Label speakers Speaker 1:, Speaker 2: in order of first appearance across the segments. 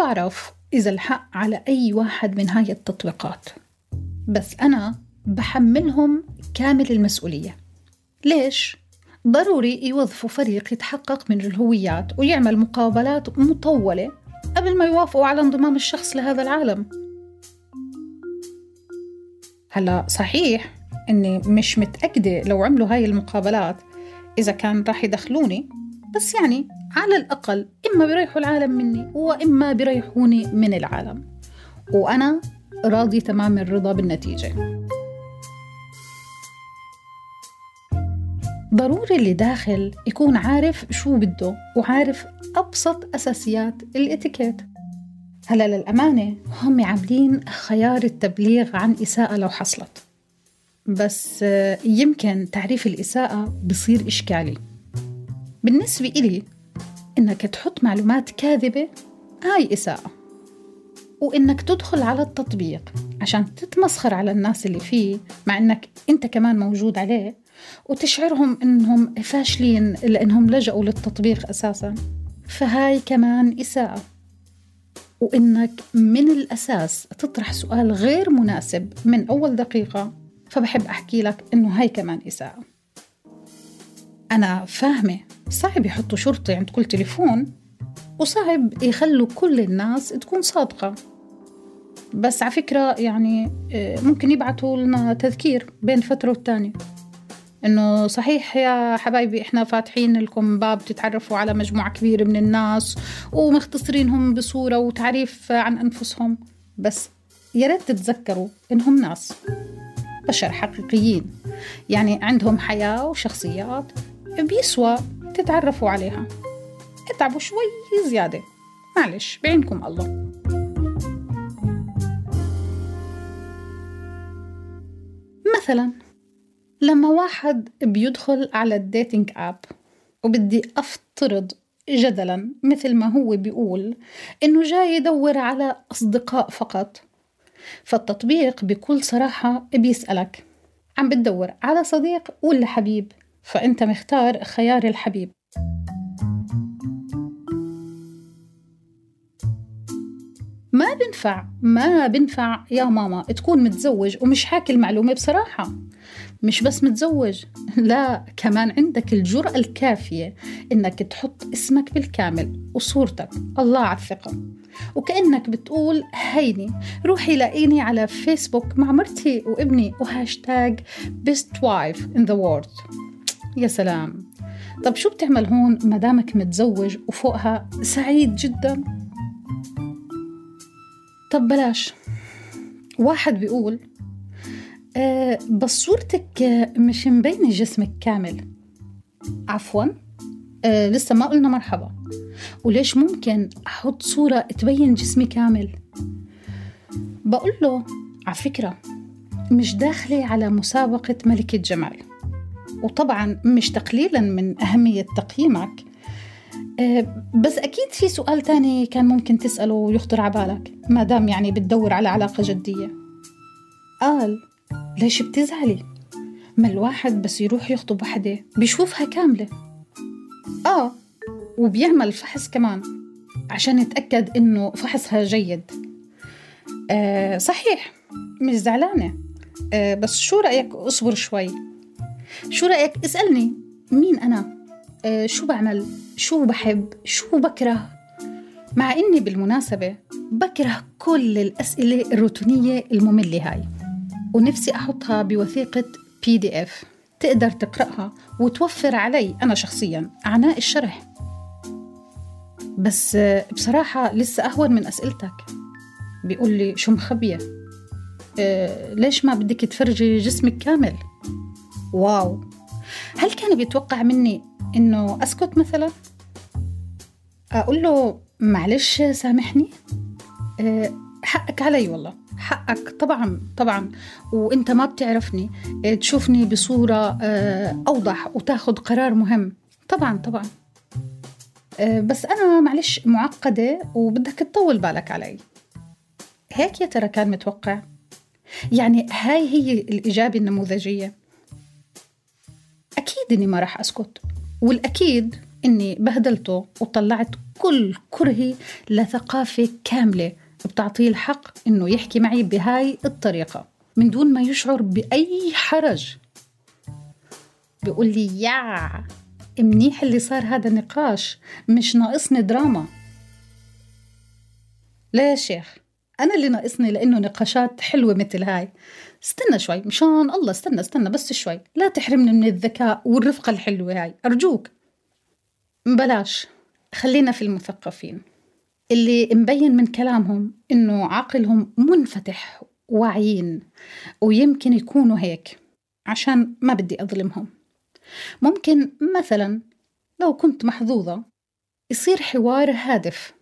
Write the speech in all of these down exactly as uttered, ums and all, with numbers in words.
Speaker 1: بعرف إذا الحق على أي واحد من هاي التطبيقات، بس أنا بحملهم كامل المسؤولية. ليش؟ ضروري يوظفوا فريق يتحقق من الهويات ويعمل مقابلات مطولة قبل ما يوافقوا على انضمام الشخص لهذا العالم. هلا صحيح إني مش متأكدة لو عملوا هاي المقابلات إذا كان راح يدخلوني، بس يعني على الأقل إما بيريحوا العالم مني وإما بيريحوني من العالم، وأنا راضي تمام الرضا بالنتيجة. ضروري اللي داخل يكون عارف شو بده وعارف أبسط أساسيات الإتيكيت. هلا للأمانة هم عاملين خيار التبليغ عن إساءة لو حصلت، بس يمكن تعريف الإساءة بصير إشكالي. بالنسبة إلي إنك تحط معلومات كاذبة هاي إساءة، وإنك تدخل على التطبيق عشان تتمسخر على الناس اللي فيه مع إنك أنت كمان موجود عليه وتشعرهم إنهم فاشلين لأنهم لجأوا للتطبيق أساساً، فهاي كمان إساءة. وإنك من الأساس تطرح سؤال غير مناسب من أول دقيقة، فبحب أحكي لك إنه هاي كمان إساءة. أنا فاهمة صعب يحطوا شرطي عند كل تليفون، وصعب يخلوا كل الناس تكون صادقة، بس على فكرة يعني ممكن يبعتوا لنا تذكير بين فترة والتانية إنه صحيح يا حبايبي إحنا فاتحين لكم باب تتعرفوا على مجموعة كبيرة من الناس ومختصرينهم بصورة وتعريف عن أنفسهم، بس يا ريت تتذكروا إنهم ناس بشر حقيقيين، يعني عندهم حياة وشخصيات بيسوى تتعرفوا عليها. اتعبوا شوي زيادة، معلش بعينكم الله. مثلا لما واحد بيدخل على الديتينج آب وبدي أفترض جدلا مثل ما هو بيقول إنه جاي يدور على أصدقاء فقط، فالتطبيق بكل صراحة بيسألك عم بتدور على صديق ولا حبيب؟ فأنت مختار خيار الحبيب. ما بنفع ما بنفع يا ماما تكون متزوج ومش حاكي المعلومة بصراحة. مش بس متزوج، لا كمان عندك الجرأة الكافية إنك تحط اسمك بالكامل وصورتك، الله على الثقة، وكأنك بتقول هيني روحي لاقيني على فيسبوك مع مرتي وابني وهاشتاج best wife in the world. يا سلام. طب شو بتعمل هون مدامك متزوج وفوقها سعيد جدا؟ طب بلاش. واحد بيقول أه بس صورتك مش مبينة جسمك كامل. عفوا أه لسه ما قلنا مرحبا، وليش ممكن أحط صورة تبين جسمي كامل؟ بقول له على فكرة مش داخلة على مسابقة ملكة جمال، وطبعا مش تقليلا من أهمية تقييمك، أه بس أكيد في سؤال تاني كان ممكن تسأله ويخطر عبالك ما دام يعني بتدور على علاقة جدية. قال ليش بتزعلي؟ ما الواحد بس يروح يخطب وحدة بيشوفها كاملة. آه وبيعمل فحص كمان عشان يتأكد إنه فحصها جيد. آه صحيح مش زعلانة، آه بس شو رأيك أصبر شوي؟ شو رأيك اسألني مين أنا؟ آه شو بعمل؟ شو بحب؟ شو بكره؟ مع إني بالمناسبة بكره كل الأسئلة الروتينية المملة هاي، ونفسي أحطها بوثيقة بي دي إف تقدر تقرأها وتوفر علي أنا شخصياً عناء الشرح. بس بصراحة لسه أهون من أسئلتك. بيقول لي شو مخبية؟ أه ليش ما بدك تفرجي جسمك كامل؟ واو، هل كان بيتوقع مني إنه أسكت مثلاً؟ أقول له معلش سامحني، أه حقك علي والله، حقك طبعا طبعا، وانت ما بتعرفني تشوفني بصورة أوضح وتاخد قرار مهم، طبعا طبعا، بس أنا معلش معقدة وبدك تطول بالك علي. هيك يا ترى كان متوقع؟ يعني هاي هي الإجابة النموذجية؟ أكيد إني ما راح أسكت، والأكيد إني بهدلته وطلعت كل كرهي لثقافة كاملة بتعطيه الحق إنه يحكي معي بهاي الطريقة من دون ما يشعر بأي حرج. بيقول لي يا منيح اللي صار هذا النقاش، مش ناقصني دراما. لا يا شيخ، أنا اللي ناقصني، لأنه نقاشات حلوة مثل هاي. استنى شوي مشان الله، استنى استنى بس شوي، لا تحرمني من الذكاء والرفقة الحلوة هاي أرجوك. بلاش، خلينا في المثقفين اللي مبين من كلامهم إنه عقلهم منفتح واعيين، ويمكن يكونوا هيك عشان ما بدي أظلمهم. ممكن مثلا لو كنت محظوظة يصير حوار هادف.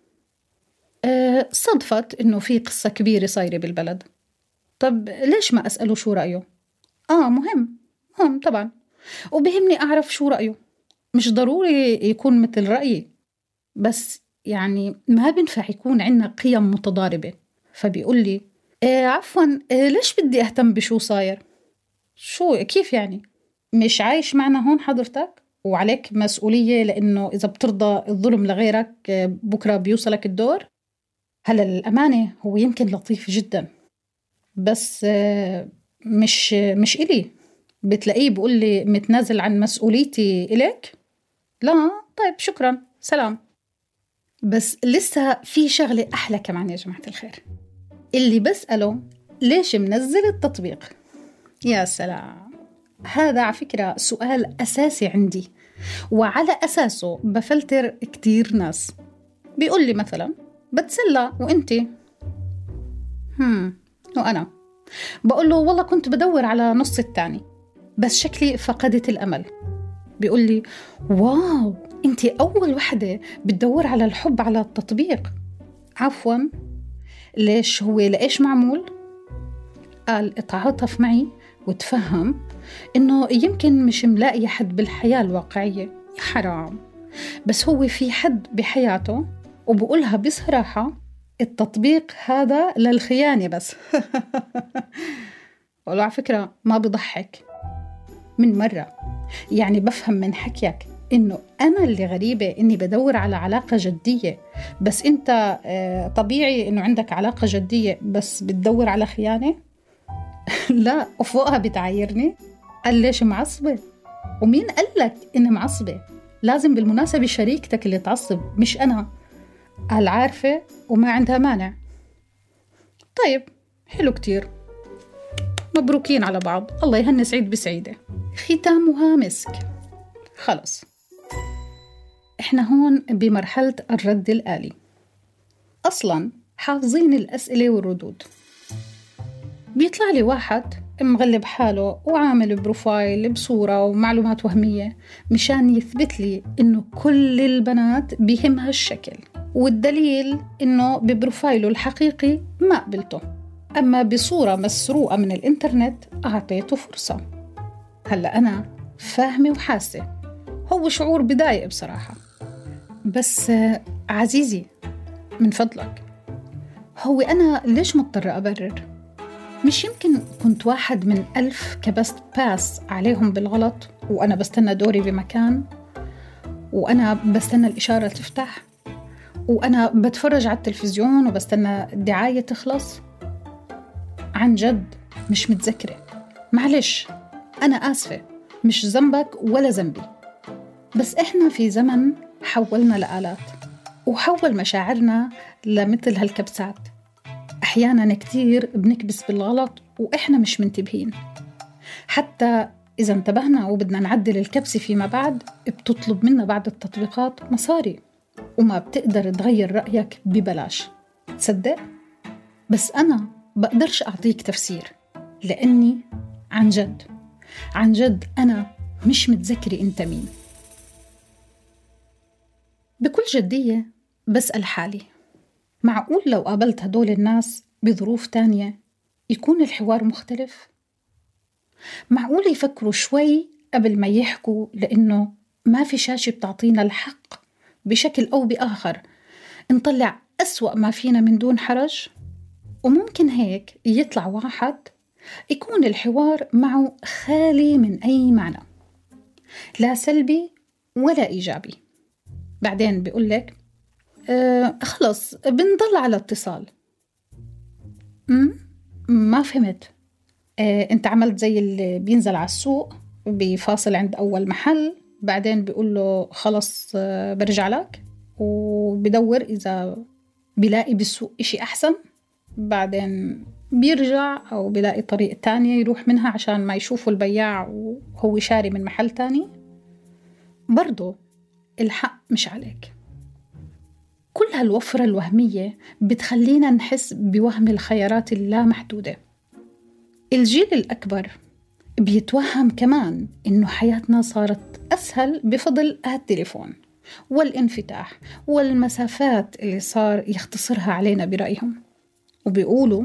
Speaker 1: أه صدفت إنه في قصة كبيرة صايرة بالبلد، طب ليش ما أسأله شو رأيه؟ آه مهم مهم طبعا، وبهمني أعرف شو رأيه. مش ضروري يكون مثل رأيي، بس يعني ما بنفع يكون عنا قيم متضاربة. فبيقول لي آه عفوا، آه ليش بدي أهتم بشو صاير؟ شو كيف يعني؟ مش عايش معنا هون حضرتك وعليك مسؤولية، لأنه إذا بترضى الظلم لغيرك آه بكرة بيوصلك الدور. هلا للأمانة هو يمكن لطيف جدا، بس آه مش مش إلي. بتلاقيه بيقول لي متنازل عن مسؤوليتي إليك؟ لا طيب شكرا سلام. بس لسه في شغلة أحلى كمان يا جماعة الخير، اللي بسأله ليش منزل التطبيق؟ يا سلام، هذا على فكرة سؤال أساسي عندي، وعلى أساسه بفلتر كتير ناس. بيقول لي مثلا بتسلى وإنتي؟ هم وأنا بقول له والله كنت بدور على نص التاني بس شكلي فقدت الأمل. بيقول لي واو، انتي أول وحدة بتدور على الحب على التطبيق. عفوا، ليش هو لإيش معمول؟ قال اتعاطف معي وتفهم إنه يمكن مش ملاقي حد بالحياة الواقعية. يا حرام، بس هو في حد بحياته وبقولها بصراحة، التطبيق هذا للخيانة بس. ولو على فكرة ما بضحك من مرة، يعني بفهم من حكيك إنه أنا اللي غريبة إني بدور على علاقة جدية، بس أنت طبيعي إنه عندك علاقة جدية بس بتدور على خيانة. لا، وفوقها بتعايرني. قال ليش معصبة؟ ومين قال لك إني معصبة؟ لازم بالمناسبة شريكتك اللي تعصب مش أنا. قال عارفة وما عندها مانع. طيب حلو كتير، مبروكين على بعض، الله يهني سعيد بسعيدة، ختامها مسك. خلص إحنا هون بمرحلة الرد الآلي، أصلاً حافظين الأسئلة والردود. بيطلع لي واحد مغلب حاله وعامل بروفايل بصورة ومعلومات وهمية مشان يثبت لي إنه كل البنات بيهمها الشكل، والدليل إنه ببروفايله الحقيقي ما قبلته، أما بصورة مسروقة من الإنترنت أعطيته فرصة. هلأ أنا فاهمة وحاسة هو شعور بدايق بصراحة، بس عزيزي من فضلك، هو أنا ليش مضطرة أبرر؟ مش يمكن كنت واحد من ألف كبست باس عليهم بالغلط وأنا بستنى دوري بمكان، وأنا بستنى الإشارة تفتح، وأنا بتفرج على التلفزيون وبستنى الدعاية تخلص؟ عن جد مش متذكرة، معلش أنا آسفة، مش ذنبك ولا ذنبي، بس إحنا في زمن حولنا لآلات وحول مشاعرنا لمثل هالكبسات. أحياناً كتير بنكبس بالغلط وإحنا مش منتبهين، حتى إذا انتبهنا وبدنا نعدل الكبسة فيما بعد بتطلب منا بعض التطبيقات مصاري، وما بتقدر تغير رأيك ببلاش. تصدق؟ بس أنا بقدرش أعطيك تفسير، لأني عن جد عن جد أنا مش متذكرة أنت مين. بكل جدية بسأل حالي، معقول لو قابلت هدول الناس بظروف تانية يكون الحوار مختلف؟ معقول يفكروا شوي قبل ما يحكوا، لأنه ما في شاشة بتعطينا الحق بشكل أو بآخر نطلع أسوأ ما فينا من دون حرج؟ وممكن هيك يطلع واحد يكون الحوار معه خالي من أي معنى، لا سلبي ولا إيجابي، بعدين بيقول لك آه خلص بنضل على اتصال. م? ما فهمت. آه انت عملت زي اللي بينزل على السوق بفاصل عند أول محل، بعدين بيقول له خلص آه برجع لك، وبدور إذا بيلاقي بالسوق إشي أحسن، بعدين بيرجع أو بيلاقي طريق تانية يروح منها عشان ما يشوفوا البياع وهو شاري من محل تاني. برضو الحق مش عليك. كل هالوفرة الوهمية بتخلينا نحس بوهم الخيارات اللامحدودة. الجيل الأكبر بيتوهم كمان إنه حياتنا صارت أسهل بفضل هالتليفون والانفتاح والمسافات اللي صار يختصرها علينا برأيهم، وبيقولوا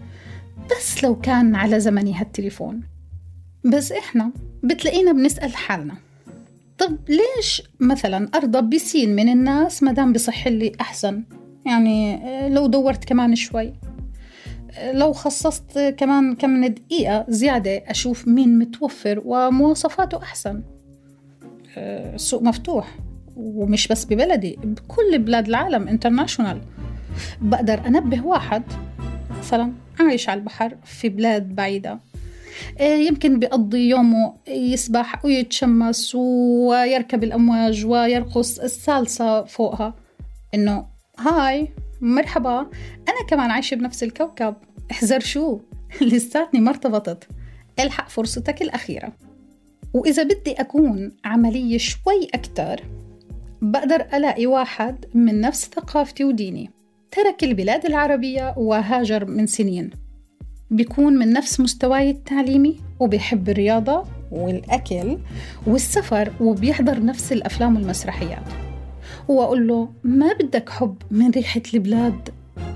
Speaker 1: بس لو كان على زمني هالتليفون. بس إحنا بتلاقينا بنسأل حالنا، طب ليش مثلا أرضى بسين من الناس مدام بصح لي أحسن؟ يعني لو دورت كمان شوي، لو خصصت كمان كم دقيقة زيادة أشوف مين متوفر ومواصفاته أحسن. السوق مفتوح، ومش بس ببلدي، بكل بلاد العالم انترناشونال. بقدر أنبه واحد مثلا عايش على البحر في بلاد بعيدة، يمكن بيقضي يومه يسبح ويتشمس ويركب الأمواج ويرقص السالسة فوقها، إنه هاي مرحبا أنا كمان عايشة بنفس الكوكب، احذر شو لساتني ما ارتبطت، الحق فرصتك الأخيرة. وإذا بدي أكون عملية شوي أكتر، بقدر ألاقي واحد من نفس ثقافتي وديني، ترك البلاد العربية وهاجر من سنين، بيكون من نفس مستواي التعليمي وبيحب الرياضة والأكل والسفر وبيحضر نفس الأفلام والمسرحيات، وأقول له ما بدك حب من ريحة البلاد؟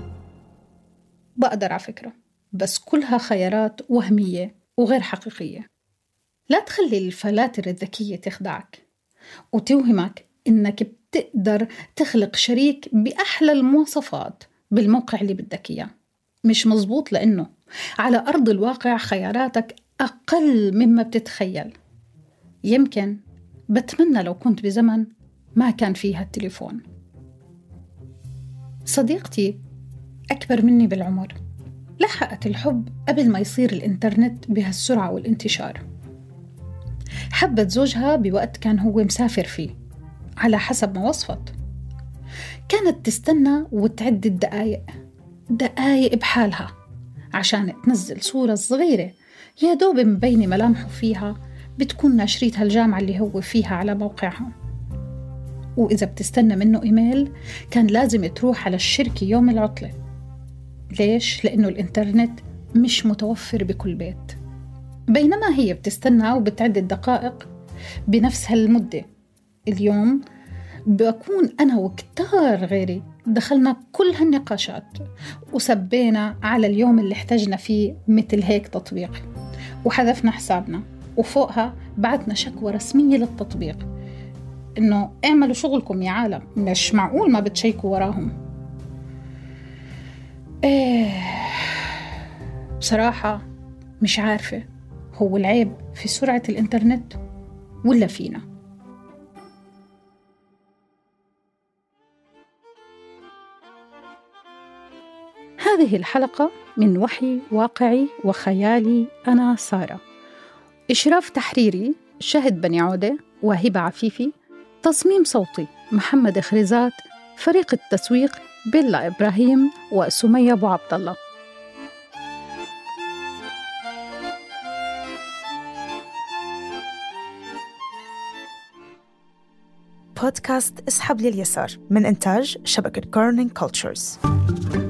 Speaker 1: بقدر على فكرة، بس كلها خيارات وهمية وغير حقيقية. لا تخلي الفلاتر الذكية تخدعك وتوهمك إنك بتقدر تخلق شريك بأحلى المواصفات بالموقع اللي بدك إياه. مش مزبوط، لأنه على أرض الواقع خياراتك أقل مما بتتخيل. يمكن بتمنى لو كنت بزمن ما كان فيها التليفون. صديقتي أكبر مني بالعمر لحقت الحب قبل ما يصير الإنترنت بهالسرعة والانتشار. حبت زوجها بوقت كان هو مسافر فيه على حسب ما وصفت. كانت تستنى وتعد الدقايق دقايق بحالها عشان تنزل صورة صغيرة يا دوب مبينة ملامحه فيها، بتكون ناشريتها الجامعة اللي هو فيها على موقعها. وإذا بتستنى منه إيميل كان لازم تروح على الشركة يوم العطلة. ليش؟ لأنه الإنترنت مش متوفر بكل بيت. بينما هي بتستنى وبتعد الدقائق بنفس هالمدة، اليوم بكون أنا وكتار غيري دخلنا كل هالنقاشات وسبينا على اليوم اللي احتاجنا فيه مثل هيك تطبيق، وحذفنا حسابنا، وفوقها بعتنا شكوى رسمية للتطبيق إنه اعملوا شغلكم يا عالم، مش معقول ما بتشيكوا وراهم. إيه بصراحة مش عارفة هو العيب في سرعة الإنترنت ولا فينا؟ هذه الحلقة من وحي واقعي وخيالي، أنا سارة. إشراف تحريري شهد بني عودة وهبة عفيفي. تصميم صوتي محمد خريزات. فريق التسويق بيلا إبراهيم وسمية أبو عبد الله.
Speaker 2: بودكاست اسحب لليسار من إنتاج شبكة كورنينج كولتشرز.